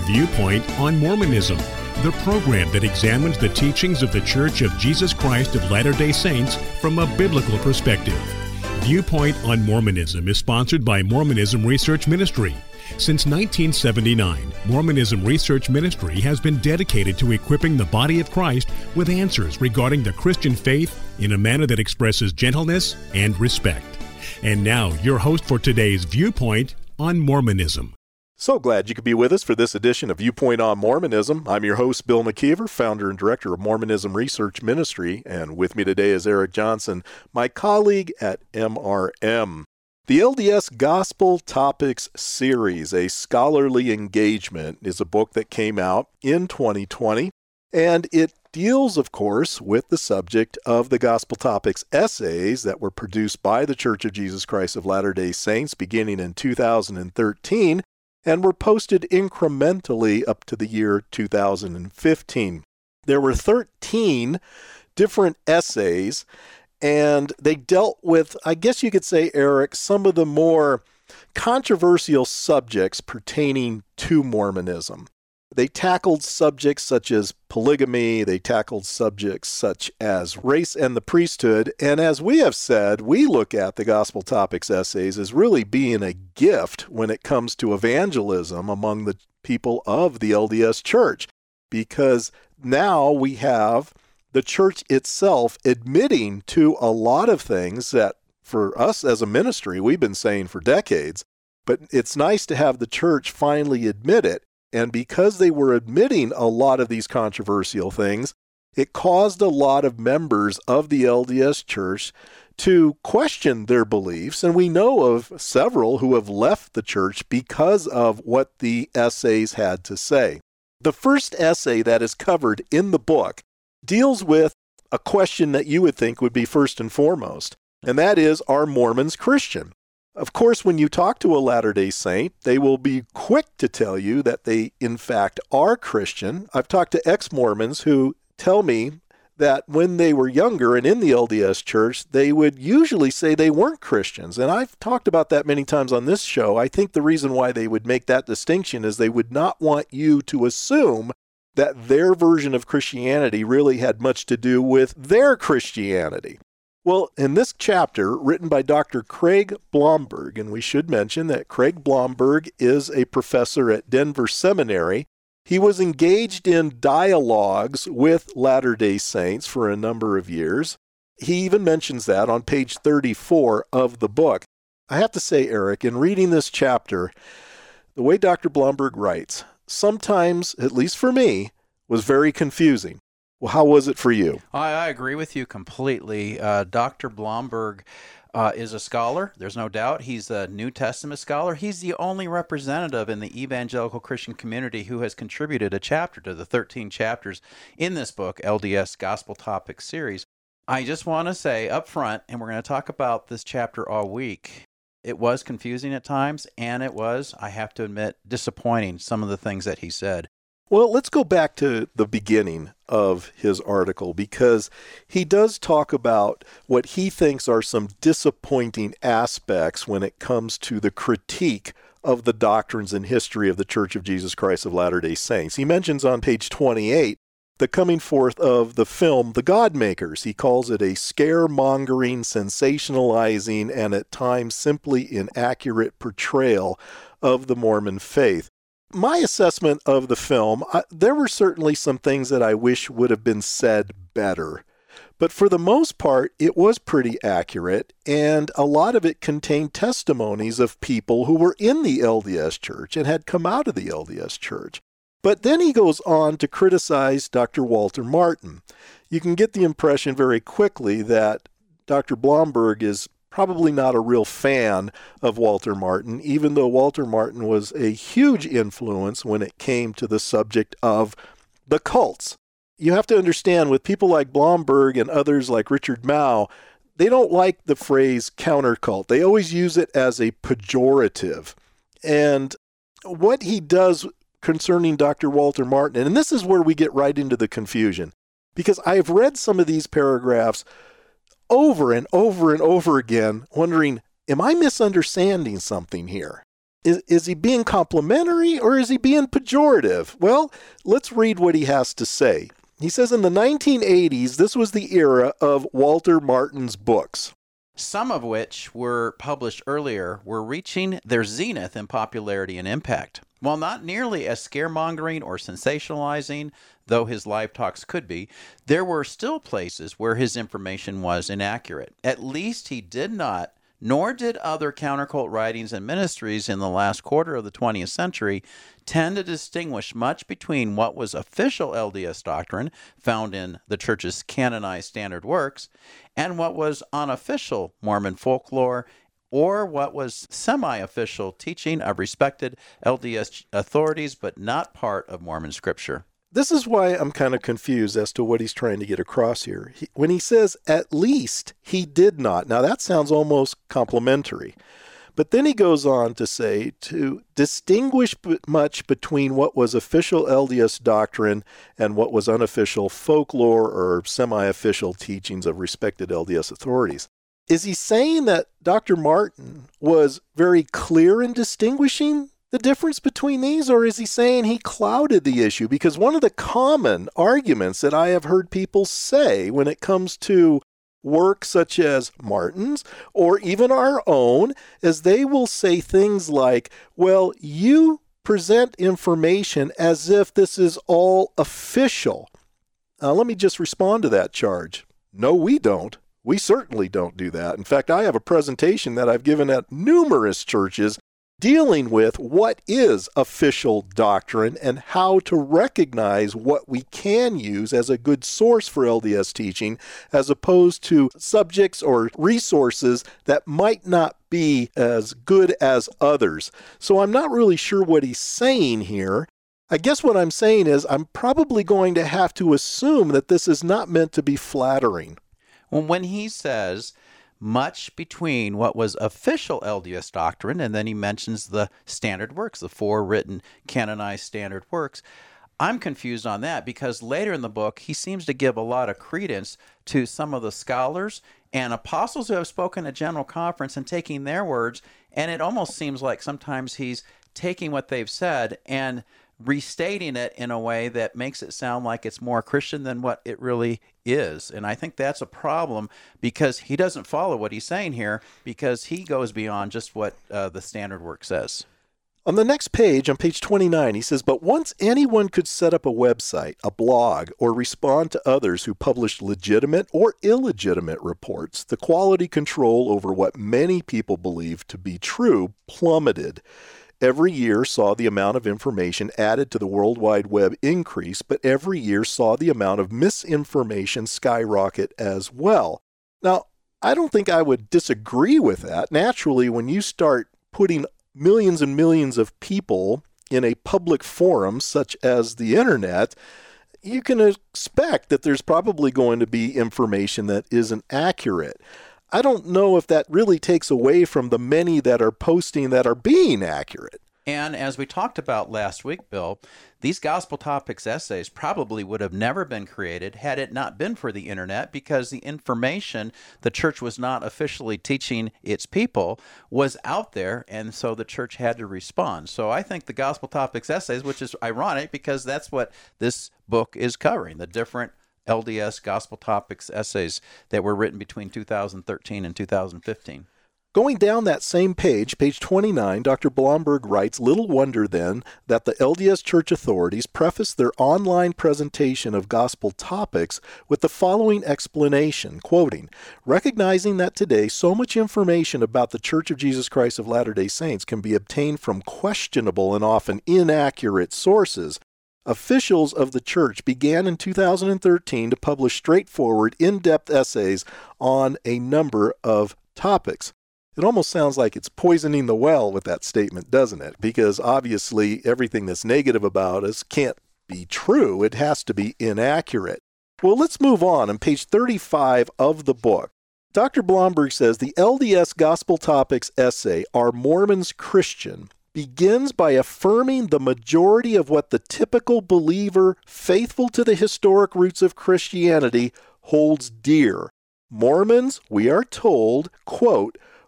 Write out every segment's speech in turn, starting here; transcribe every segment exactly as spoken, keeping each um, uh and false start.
Viewpoint on Mormonism, the program that examines the teachings of the Church of Jesus Christ of Latter-day Saints from a biblical perspective. Viewpoint on Mormonism is sponsored by Mormonism Research Ministry. Since nineteen seventy-nine, Mormonism Research Ministry has been dedicated to equipping the body of Christ with answers regarding the Christian faith in a manner that expresses gentleness and respect. And now, your host for today's Viewpoint on Mormonism. So glad you could be with us for this edition of Viewpoint on Mormonism. I'm your host, Bill McKeever, founder and director of Mormonism Research Ministry, and with me today is Eric Johnson, my colleague at M R M. The L D S Gospel Topics Series, a scholarly engagement, is a book that came out in twenty twenty, and it deals, of course, with the subject of the Gospel Topics essays that were produced by the Church of Jesus Christ of Latter-day Saints beginning in two thousand thirteen, and were posted incrementally up to the year two thousand fifteen. There were thirteen different essays, and they dealt with, I guess you could say, Eric, some of the more controversial subjects pertaining to Mormonism. They tackled subjects such as polygamy, they tackled subjects such as race and the priesthood, and as we have said, we look at the Gospel Topics essays as really being a gift when it comes to evangelism among the people of the L D S Church, because now we have the church itself admitting to a lot of things that for us as a ministry we've been saying for decades, but it's nice to have the church finally admit it. And because they were admitting a lot of these controversial things, it caused a lot of members of the L D S Church to question their beliefs. And we know of several who have left the church because of what the essays had to say. The first essay that is covered in the book deals with a question that you would think would be first and foremost, and that is, are Mormons Christian? Of course, when you talk to a Latter-day Saint, they will be quick to tell you that they, in fact, are Christian. I've talked to ex-Mormons who tell me that when they were younger and in the L D S Church, they would usually say they weren't Christians. And I've talked about that many times on this show. I think the reason why they would make that distinction is they would not want you to assume that their version of Christianity really had much to do with their Christianity. Well, in this chapter, written by Doctor Craig Blomberg, and we should mention that Craig Blomberg is a professor at Denver Seminary, he was engaged in dialogues with Latter-day Saints for a number of years. He even mentions that on page thirty-four of the book. I have to say, Eric, in reading this chapter, the way Doctor Blomberg writes, sometimes, at least for me, was very confusing. Well, how was it for you? I, I agree with you completely. Uh, Doctor Blomberg uh, is a scholar. There's no doubt. He's a New Testament scholar. He's the only representative in the evangelical Christian community who has contributed a chapter to the thirteen chapters in this book, L D S Gospel Topics Series. I just want to say up front, and we're going to talk about this chapter all week, it was confusing at times, and it was, I have to admit, disappointing, some of the things that he said. Well, let's go back to the beginning of his article, because he does talk about what he thinks are some disappointing aspects when it comes to the critique of the doctrines and history of the Church of Jesus Christ of Latter-day Saints. He mentions on page twenty-eight the coming forth of the film The Godmakers. He calls it a scaremongering, sensationalizing, and at times simply inaccurate portrayal of the Mormon faith. My assessment of the film, I, there were certainly some things that I wish would have been said better. But for the most part, it was pretty accurate, and a lot of it contained testimonies of people who were in the L D S Church and had come out of the L D S Church. But then he goes on to criticize Doctor Walter Martin. You can get the impression very quickly that Doctor Blomberg is probably not a real fan of Walter Martin, even though Walter Martin was a huge influence when it came to the subject of the cults. You have to understand, with people like Blomberg and others like Richard Mouw, they don't like the phrase countercult. They always use it as a pejorative. And what he does concerning Doctor Walter Martin, and this is where we get right into the confusion, because I have read some of these paragraphs over and over and over again, wondering, am I misunderstanding something here? Is, is he being complimentary or is he being pejorative? Well, let's read what he has to say. He says in the nineteen eighties, this was the era of Walter Martin's books, some of which were published earlier, were reaching their zenith in popularity and impact. While not nearly as scaremongering or sensationalizing, though his live talks could be, there were still places where his information was inaccurate. At least he did not, nor did other countercult writings and ministries in the last quarter of the twentieth century, tend to distinguish much between what was official L D S doctrine, found in the Church's canonized standard works, and what was unofficial Mormon folklore, or what was semi-official teaching of respected L D S authorities, but not part of Mormon scripture. This is why I'm kind of confused as to what he's trying to get across here. He, when he says, at least he did not, now that sounds almost complimentary. But then he goes on to say to distinguish much between what was official L D S doctrine and what was unofficial folklore or semi-official teachings of respected L D S authorities. Is he saying that Doctor Martin was very clear in distinguishing the difference between these, or is he saying he clouded the issue? Because one of the common arguments that I have heard people say when it comes to work such as Martin's or even our own is they will say things like, well, you present information as if this is all official. Now, let me just respond to that charge. No, we don't. We certainly don't do that. In fact, I have a presentation that I've given at numerous churches dealing with what is official doctrine and how to recognize what we can use as a good source for L D S teaching, as opposed to subjects or resources that might not be as good as others. So I'm not really sure what he's saying here. I guess what I'm saying is I'm probably going to have to assume that this is not meant to be flattering. Well, when he says much between what was official L D S doctrine, and then he mentions the standard works, the four written canonized standard works, I'm confused on that because later in the book, he seems to give a lot of credence to some of the scholars and apostles who have spoken at General Conference and taking their words, and it almost seems like sometimes he's taking what they've said and restating it in a way that makes it sound like it's more Christian than what it really is. And I think that's a problem because he doesn't follow what he's saying here because he goes beyond just what uh, the standard work says. On the next page, on page twenty-nine, he says, but once anyone could set up a website, a blog, or respond to others who published legitimate or illegitimate reports, the quality control over what many people believe to be true plummeted. Every year saw the amount of information added to the World Wide Web increase, but every year saw the amount of misinformation skyrocket as well. Now, I don't think I would disagree with that. Naturally, when you start putting millions and millions of people in a public forum such as the internet, you can expect that there's probably going to be information that isn't accurate. I don't know if that really takes away from the many that are posting that are being accurate. And as we talked about last week, Bill, these Gospel Topics essays probably would have never been created had it not been for the internet, because the information the church was not officially teaching its people was out there, and so the church had to respond. So I think the Gospel Topics essays, which is ironic because that's what this book is covering, the different L D S Gospel Topics essays that were written between two thousand thirteen and two thousand fifteen. Going down that same page, page twenty-nine, Doctor Blomberg writes, little wonder then that the L D S church authorities prefaced their online presentation of gospel topics with the following explanation, quoting, recognizing that today so much information about the Church of Jesus Christ of Latter-day Saints can be obtained from questionable and often inaccurate sources, officials of the church began in two thousand thirteen to publish straightforward, in-depth essays on a number of topics. It almost sounds like it's poisoning the well with that statement, doesn't it? Because obviously everything that's negative about us can't be true. It has to be inaccurate. Well, let's move on. On page thirty-five of the book, Doctor Blomberg says the L D S Gospel Topics essay, Are Mormons Christian?, begins by affirming the majority of what the typical believer, faithful to the historic roots of Christianity, holds dear. Mormons, we are told, quote,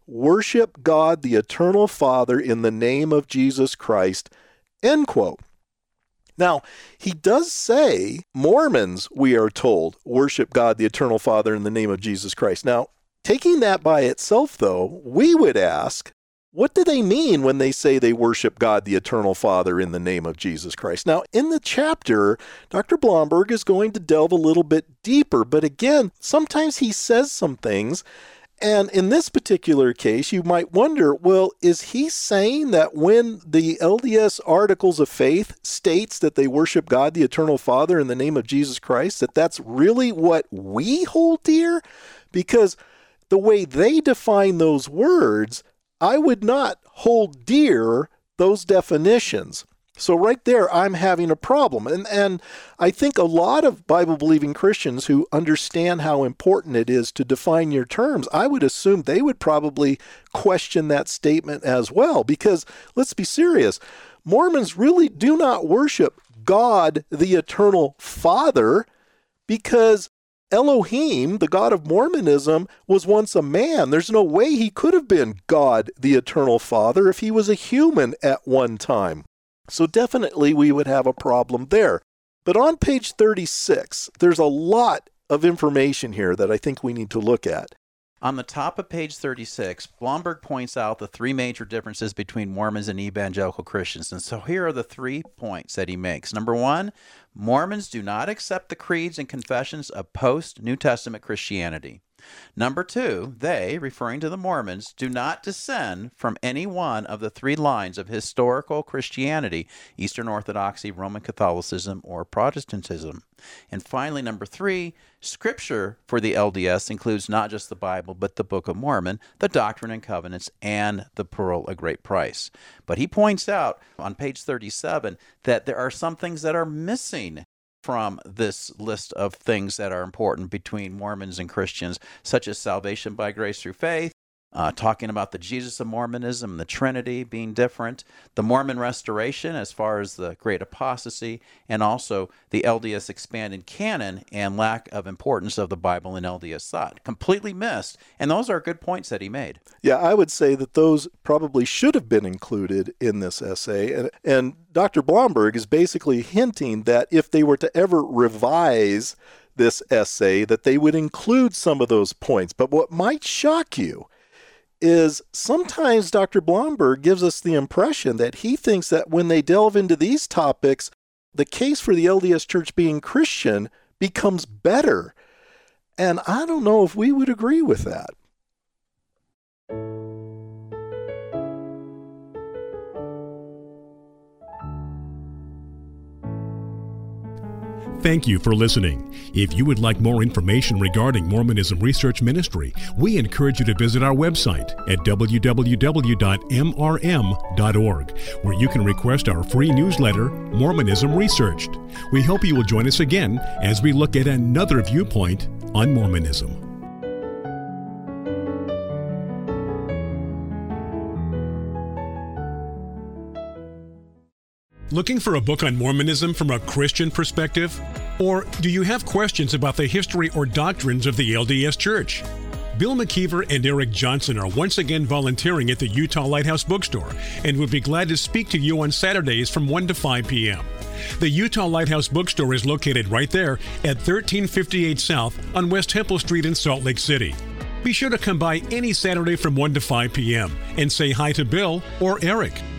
worship God the Eternal Father in the name of Jesus Christ, end quote. Now, he does say Mormons, we are told, worship God the Eternal Father in the name of Jesus Christ. Now, taking that by itself, though, we would ask, what do they mean when they say they worship God the Eternal Father in the name of Jesus Christ? Now, in the chapter, Doctor Blomberg is going to delve a little bit deeper, but again, sometimes he says some things, and in this particular case, you might wonder, well, is he saying that when the L D S Articles of Faith states that they worship God the Eternal Father in the name of Jesus Christ, that that's really what we hold dear? Because the way they define those words, I would not hold dear those definitions. So right there, I'm having a problem. And and I think a lot of Bible-believing Christians who understand how important it is to define your terms, I would assume they would probably question that statement as well. Because let's be serious, Mormons really do not worship God, the Eternal Father, because Elohim, the God of Mormonism, was once a man. There's no way he could have been God, the Eternal Father, if he was a human at one time. So definitely we would have a problem there. But on page thirty-six, there's a lot of information here that I think we need to look at. On the top of page thirty-six, Blomberg points out the three major differences between Mormons and evangelical Christians. And so here are the three points that he makes. Number one, Mormons do not accept the creeds and confessions of post-New Testament Christianity. Number two, they, referring to the Mormons, do not descend from any one of the three lines of historical Christianity, Eastern Orthodoxy, Roman Catholicism, or Protestantism. And finally, number three, Scripture for the L D S includes not just the Bible, but the Book of Mormon, the Doctrine and Covenants, and the Pearl of Great Price. But he points out on page thirty-seven that there are some things that are missing from this list of things that are important between Mormons and Christians, such as salvation by grace through faith, uh, talking about the Jesus of Mormonism, the Trinity being different, the Mormon restoration as far as the great apostasy, and also the L D S expanded canon and lack of importance of the Bible in L D S thought. Completely missed, and those are good points that he made. Yeah, I would say that those probably should have been included in this essay, and, and Doctor Blomberg is basically hinting that if they were to ever revise this essay, that they would include some of those points. But what might shock you is sometimes Doctor Blomberg gives us the impression that he thinks that when they delve into these topics, the case for the L D S Church being Christian becomes better. And I don't know if we would agree with that. Thank you for listening. If you would like more information regarding Mormonism Research Ministry, we encourage you to visit our website at w w w dot m r m dot org, where you can request our free newsletter, Mormonism Researched. We hope you will join us again as we look at another viewpoint on Mormonism. Looking for a book on Mormonism from a Christian perspective? Or do you have questions about the history or doctrines of the L D S Church? Bill McKeever and Eric Johnson are once again volunteering at the Utah Lighthouse Bookstore and would be glad to speak to you on Saturdays from one to five p.m. The Utah Lighthouse Bookstore is located right there at thirteen fifty-eight South on West Temple Street in Salt Lake City. Be sure to come by any Saturday from one to five p.m. and say hi to Bill or Eric.